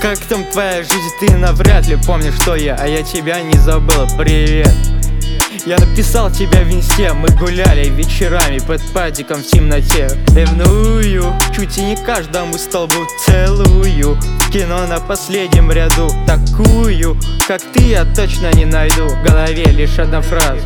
Как там твоя жизнь, ты навряд ли помнишь, что я, а я тебя не забыл, привет. Я написал тебя в инсте, мы гуляли вечерами под падиком в темноте. Ревную, чуть и не каждому столбу целую. В кино на последнем ряду такую, как ты, я точно не найду. В голове лишь одна фраза.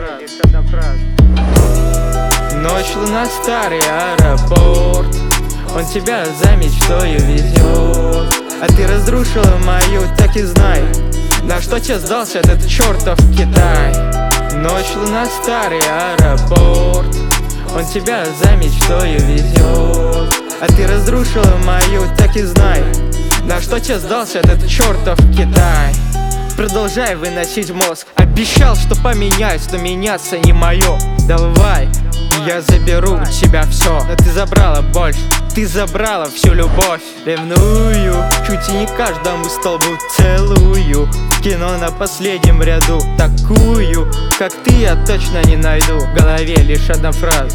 Ночь, луна, старый аэропорт. Он тебя за мечтою везет, а ты разрушила мою, так и знай, на что тебе сдался этот чертов Китай. Ночь, луна, старый аэропорт. Он тебя за мечтою везет, а ты разрушила мою, так и знай, на что тебе сдался этот чертов Китай. Продолжай выносить мозг. Обещал, что поменяюсь, но меняться не мое. Давай, я заберу у тебя все. Но ты забрала больше, ты забрала всю любовь. Ревную, чуть и не каждому столбу целую. В кино на последнем ряду такую, как ты, я точно не найду. В голове лишь одна фраза.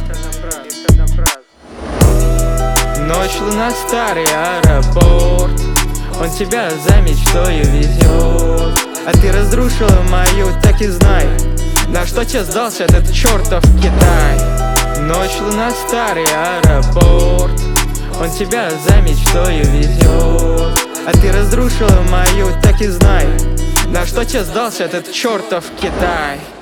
Ночь, луна, старый аэропорт. Он тебя за мечтою везет, а ты разрушила мою, так и знай, на что тебе сдался этот чертов Китай. Ночь, луна, старый аэропорт. Он тебя за мечтою везет, а ты разрушила мою, так и знай, на что тебе сдался этот чертов Китай.